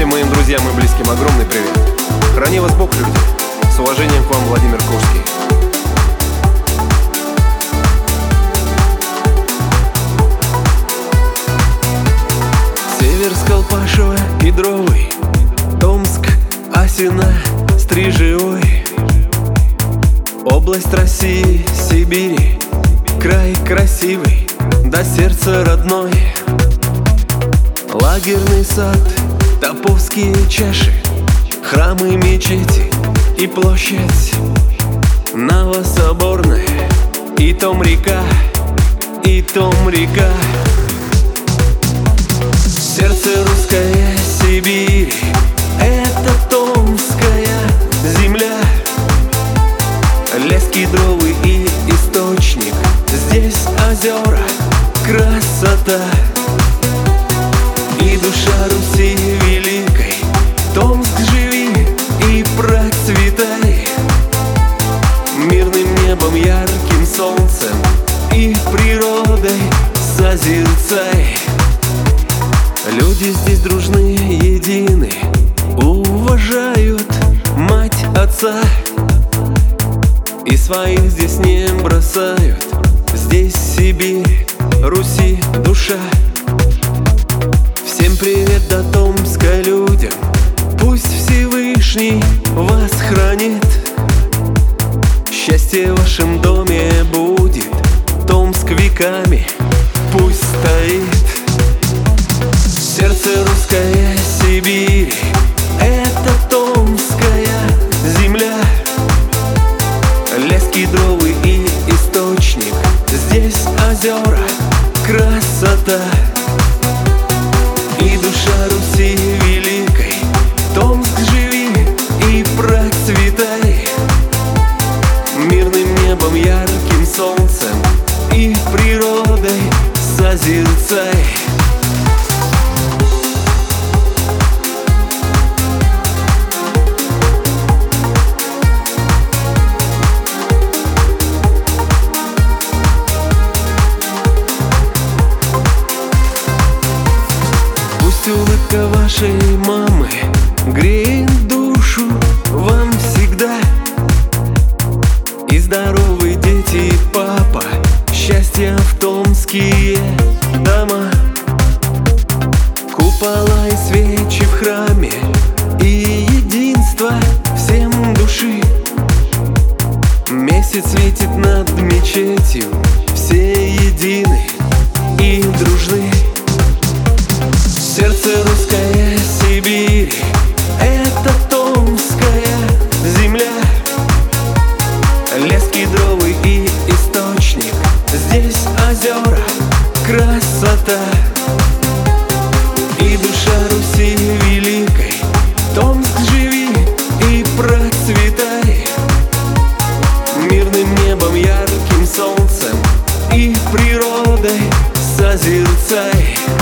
Всем моим друзьям и близким огромный привет. Храни вас Бог, люди. С уважением к вам, Владимир Курский. Север, Сколпашево, Кедровый, Томск, Асино, Стрижевой, область России, Сибири, край красивый, до сердца родной. Лагерный сад, Топовские чаши, храмы, мечети и площадь Новособорная, и том река, и том река. Сердце русская Сибирь, это томская земля. Лес кедровый и источник, здесь озера, красота. И душа Руси великой, Томск, живи и процветай. Мирным небом, ярким солнцем и природой созерцай. Люди здесь дружны, едины, уважают мать, отца, и своих здесь не бросают. Здесь Сибирь, Руси душа. Всем привет до Томска людям, пусть Всевышний вас хранит. Счастье в вашем доме будет, Томск веками пусть стоит. Сердце русская Сибирь, это томская земля. Лес кедровый и источник, здесь озера, красота. И душа Руси великой, Томск, живи и процветай. Мирным небом, ярким солнцем и природой созерцай. Улыбка вашей мамы греет душу вам всегда. И здоровые дети, папа, счастья в томские дома. Купола и свечи в храме, и единство всем души. Месяц светит над мечетью, все едины и дружны. Сердце русская Сибирь, это томская земля. Лес кедровый и источник, здесь озера, красота. И душа Руси великой, Томск, живи и процветай. Мирным небом, ярким солнцем и природой созерцай.